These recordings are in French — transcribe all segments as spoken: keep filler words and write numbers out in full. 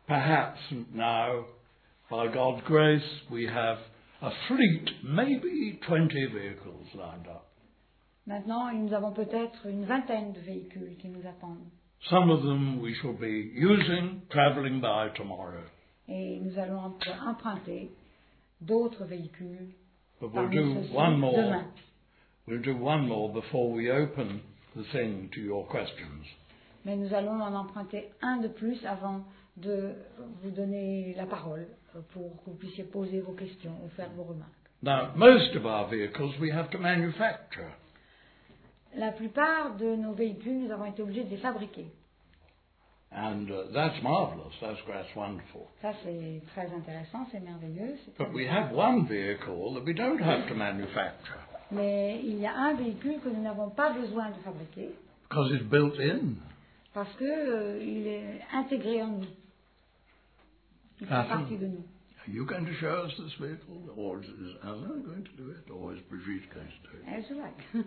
Perhaps now, by God's grace, we have a fleet, maybe twenty vehicles lined up. Maintenant, nous avons peut-être une vingtaine de véhicules qui nous attendent. Some of them we shall be using, travelling by tomorrow. Et nous allons emprunter d'autres véhicules. But we'll parmi do ceux-ci one more. demain. We'll do one more before we open the thing to your questions. Mais nous allons en emprunter un de plus avant de vous donner la parole pour que vous puissiez poser vos questions ou faire vos remarques. Now, most of our vehicles we have to manufacture. La plupart de nos véhicules, nous avons été obligés de les fabriquer. And uh, that's marvelous. That's, that's wonderful. Ça, c'est très intéressant, c'est merveilleux. C'est très But we bien. have one vehicle that we don't have to manufacture Mais il y a un véhicule que nous n'avons pas besoin de fabriquer because it's built in. parce qu'il euh, il est intégré en nous. Il fait Ah, partie de nous. Are you going to show us this vehicle, or is, is Anna going to do it, or is Brigitte going to do it? Elle se like.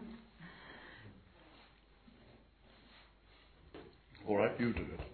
All right, you do it.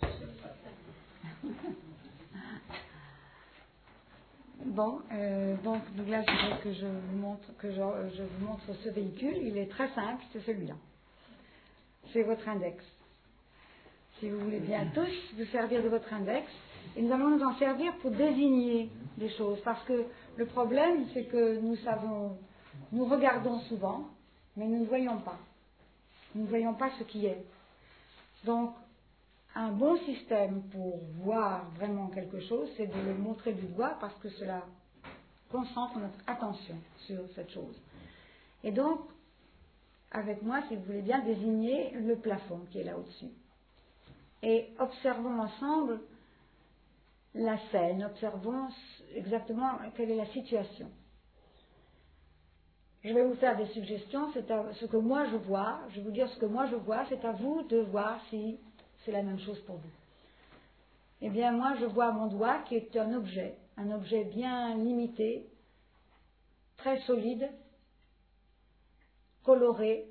Bon, euh, donc Douglas, je voudrais que je vous montre que je, je vous montre ce véhicule. Il est très simple, c'est celui-là. C'est votre index. Si vous voulez bien tous vous servir de votre index, et nous allons nous en servir pour désigner des choses, parce que le problème, c'est que nous savons, nous regardons souvent, mais nous ne voyons pas. Nous ne voyons pas ce qui est. Donc, un bon système pour voir vraiment quelque chose, c'est de le montrer du doigt parce que cela concentre notre attention sur cette chose. Et donc, avec moi, si vous voulez bien, désigner le plafond qui est là au-dessus. Et observons ensemble la scène, observons exactement quelle est la situation. Je vais vous faire des suggestions, c'est à, ce que moi je vois, je vais vous dire ce que moi je vois, c'est à vous de voir si c'est la même chose pour vous. Eh bien, moi, je vois mon doigt qui est un objet, un objet bien limité, très solide, coloré,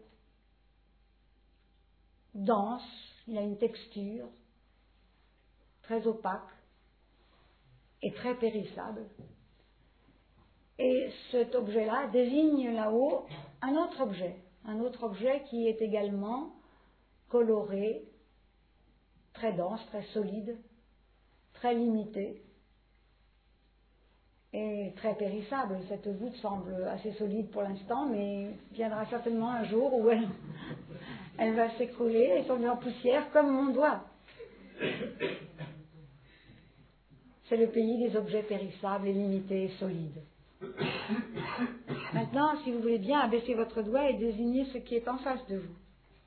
dense, il a une texture, très opaque et très périssable. Et cet objet-là désigne là-haut un autre objet, un autre objet qui est également coloré, très dense, très solide, très limité et très périssable. Cette voûte semble assez solide pour l'instant, mais viendra certainement un jour où elle, elle va s'écrouler et tomber en poussière comme mon doigt. C'est le pays des objets périssables et limités et solides. Maintenant, si vous voulez bien, abaissez votre doigt et désignez ce qui est en face de vous.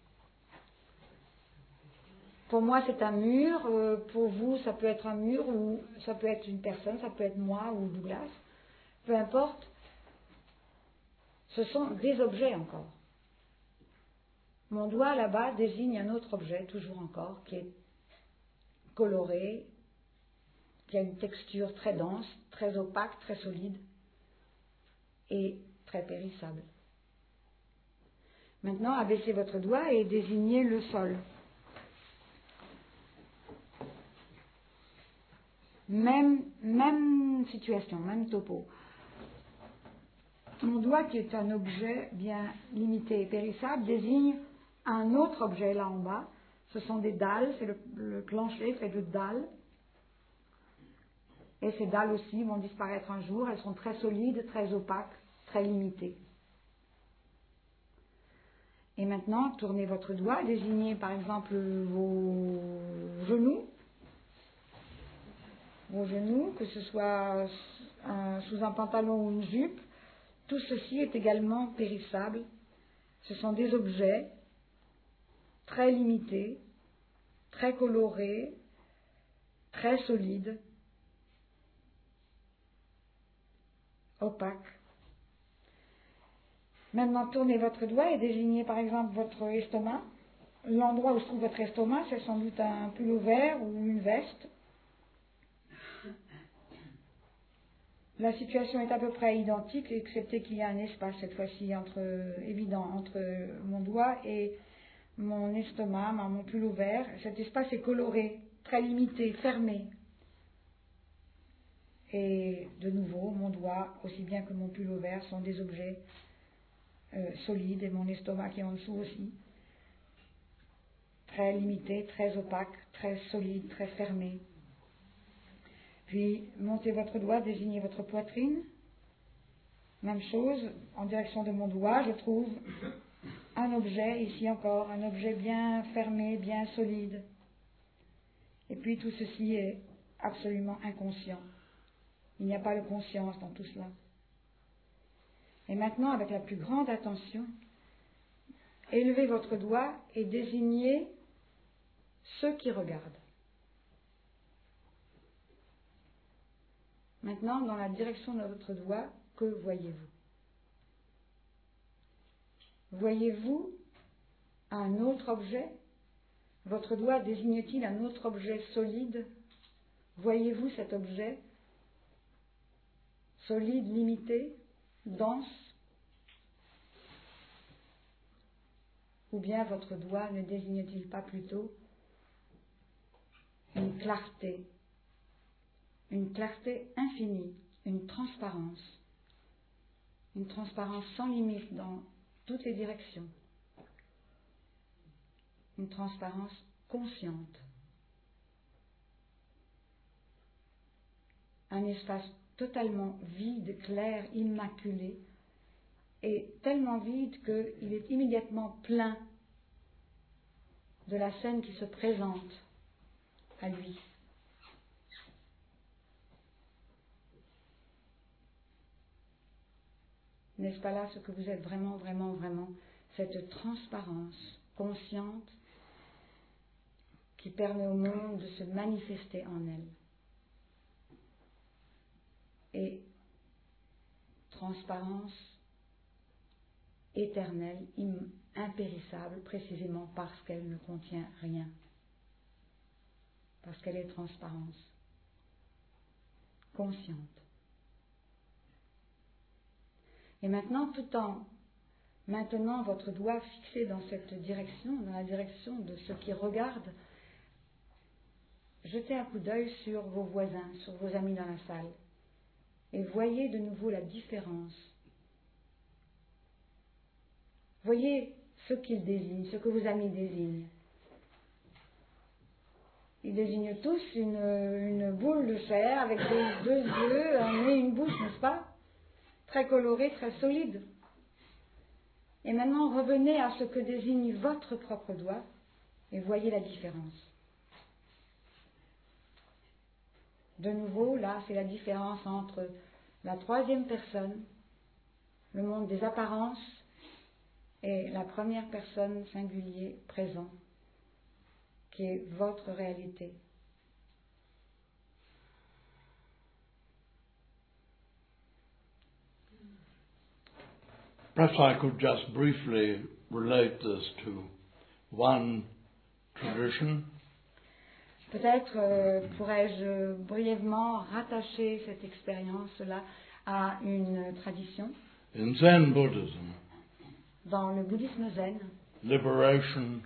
Pour moi, c'est un mur. Euh, pour vous, ça peut être un mur ou ça peut être une personne, ça peut être moi ou Douglas. Peu importe. Ce sont des objets encore. Mon doigt là-bas désigne un autre objet, toujours encore, qui est coloré, qui a une texture très dense, très opaque, très solide et très périssable. Maintenant, abaissez votre doigt et désignez le sol. Même, même situation, même topo. Mon doigt, qui est un objet bien limité et périssable, désigne un autre objet là en bas. Ce sont des dalles, c'est le, le plancher fait de dalles. Et ces dalles aussi vont disparaître un jour. Elles sont très solides, très opaques, très limitées. Et maintenant, tournez votre doigt, désignez par exemple vos genoux. Vos genoux, que ce soit un, sous un pantalon ou une jupe, tout ceci est également périssable. Ce sont des objets très limités, très colorés, très solides, opaques. Maintenant, tournez votre doigt et désignez par exemple votre estomac. L'endroit où se trouve votre estomac, c'est sans doute un pullover ou une veste. La situation est à peu près identique, excepté qu'il y a un espace cette fois-ci entre, évident entre mon doigt et mon estomac, mon pullover. Cet espace est coloré, très limité, fermé. Et de nouveau, mon doigt, aussi bien que mon pull vert, sont des objets euh, solides, et mon estomac qui est en dessous aussi. Très limité, très opaque, très solide, très fermé. Puis, montez votre doigt, désignez votre poitrine. Même chose, en direction de mon doigt, je trouve un objet, ici encore, un objet bien fermé, bien solide. Et puis tout ceci est absolument inconscient. Il n'y a pas de conscience dans tout cela. Et maintenant, avec la plus grande attention, élevez votre doigt et désignez ceux qui regardent. Maintenant, dans la direction de votre doigt, que voyez-vous? Voyez-vous un autre objet? Votre doigt désigne-t-il un autre objet solide? Voyez-vous cet objet solide, limité, dense? Ou bien votre doigt ne désigne-t-il pas plutôt une clarté, une clarté infinie, une transparence, une transparence sans limite dans toutes les directions, une transparence consciente, un espace totalement vide, clair, immaculé, et tellement vide qu'il est immédiatement plein de la scène qui se présente à lui. N'est-ce pas là ce que vous êtes vraiment, vraiment, vraiment? Cette transparence consciente qui permet au monde de se manifester en elle. Et transparence éternelle, impérissable, précisément parce qu'elle ne contient rien. Parce qu'elle est transparence, consciente. Et maintenant, tout en maintenant votre doigt fixé dans cette direction, dans la direction de ceux qui regardent, jetez un coup d'œil sur vos voisins, sur vos amis dans la salle, et voyez de nouveau la différence. Voyez ce qu'ils désignent, ce que vos amis désignent. Ils désignent tous une, une boule de chair avec des, deux yeux, un nez, une bouche, n'est-ce pas? Très colorée, très solide. Et maintenant, revenez à ce que désigne votre propre doigt et voyez la différence. De nouveau, là, c'est la différence entre la troisième personne, le monde des apparences, et la première personne singulier présent, qui est votre réalité. Perhaps I could just briefly relate this to one tradition. Peut-être euh, pourrais-je brièvement rattacher cette expérience-là à une tradition. In Zen Buddhism, Dans le bouddhisme zen, liberation,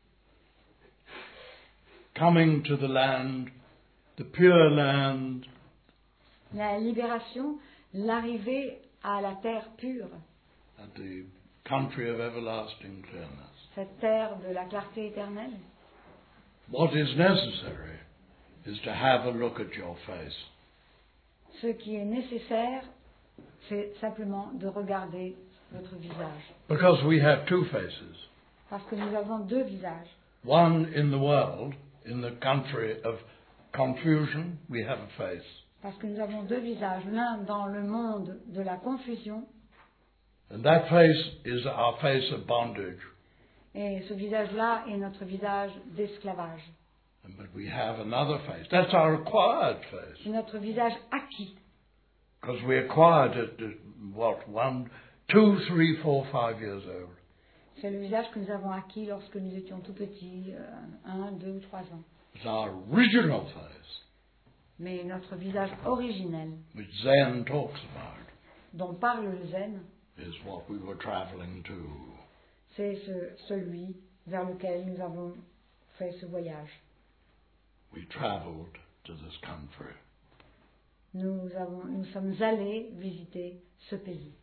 coming to the land, the pure land, la libération, l'arrivée à la terre pure, at the country of everlasting clearness. cette terre de la clarté éternelle. What is necessary is to have a look at your face. Ce qui est nécessaire, c'est simplement de regarder votre visage. Because we have two faces. Parce que nous avons deux visages. One in the world, in the country of confusion, we have a face. Parce que nous avons deux visages. L'un dans le monde de la confusion. And that face is our face of bondage. Et ce visage-là est notre visage d'esclavage. But we have another face. That's our acquired face. C'est notre visage acquis. Because we acquired it at, what, one, two, three, four, five years old. C'est le visage que nous avons acquis lorsque nous étions tout petits, euh, un, deux ou trois ans. It's our original face, Mais notre visage originel, which Zen talks about, dont parle le zen, is what we were traveling to. c'est ce, celui vers lequel nous avons fait ce voyage. We traveled to this country. nous, avons, nous sommes allés visiter ce pays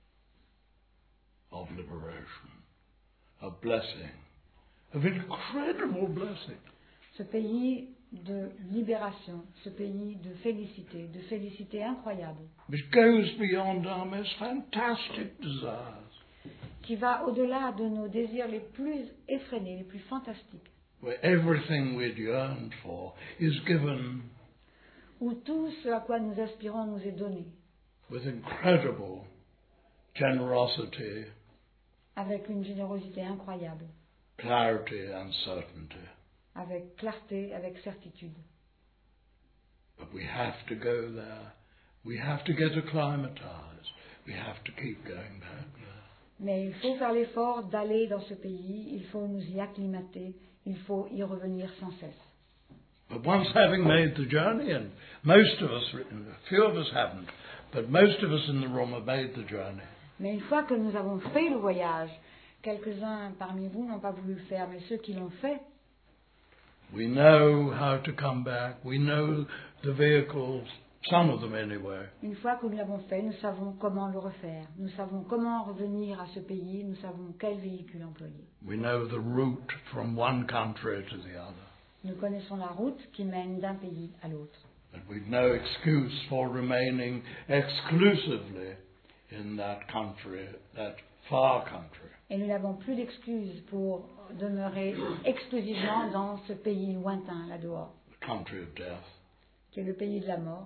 of liberation, of blessing, of incredible blessing. ce pays de libération, ce pays de félicité, de félicité incroyable, Which goes beyond our most fantastic desires, qui va au-delà de nos désirs les plus effrénés, les plus fantastiques, where everything we'd yearned for is given où tout ce à quoi nous aspirons nous est donné, with incredible generosity, avec une générosité incroyable, clarity and certainty. avec clarté, avec certitude. But we have to go there. We have to get acclimatized. We have to keep going back there. Mais il faut faire l'effort d'aller dans ce pays, il faut nous y acclimater, il faut y revenir sans cesse. But once having made the journey, and most of us, a few of us haven't, but most of us in the room have made the journey. Mais une fois que nous avons fait le voyage, quelques-uns parmi vous n'ont pas voulu le faire, mais ceux qui l'ont fait, We know how to come back. We know the vehicles, some of them anyway. une fois que nous l'avons fait, nous savons comment le refaire. Nous savons comment revenir à ce pays, nous savons quel véhicule employer. We know the route from one country to the other. Nous connaissons la route qui mène d'un pays à l'autre. But we've no excuse for remaining exclusively in that country, that far country. Et nous n'avons plus d'excuses pour demeurer exclusivement dans ce pays lointain, là-dehors, The country of death. qui est le pays de la mort.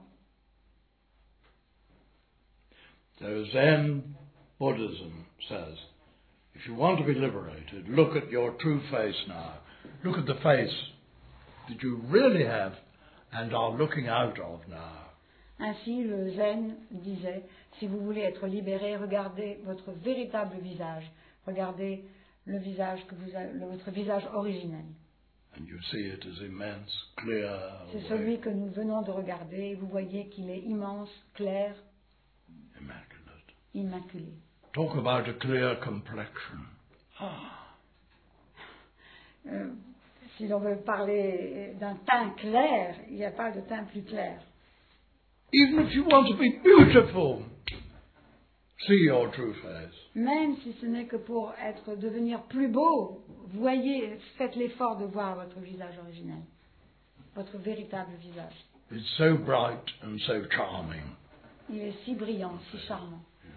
So Zen Buddhism says, if you want to be liberated, look at your true face now. Look at the face that you really have and are looking out of now. Ainsi, le Zen disait, si vous voulez être libéré, regardez votre véritable visage. Regardez le visage que vous avez, le- votre visage originel. And you see it as immense, clear, C'est awake, celui que nous venons de regarder et vous voyez qu'il est immense, clair, immaculate. immaculé. Talk about a clear complexion. Ah, Euh, si l'on veut parler d'un teint clair, il n'y a pas de teint plus clair. even if you want to be beautiful, see your true face. Même si ce n'est que pour être, devenir plus beau, voyez, faites l'effort de voir votre visage originel, votre véritable visage. It's so bright and so charming. Il est si brillant, si charmant.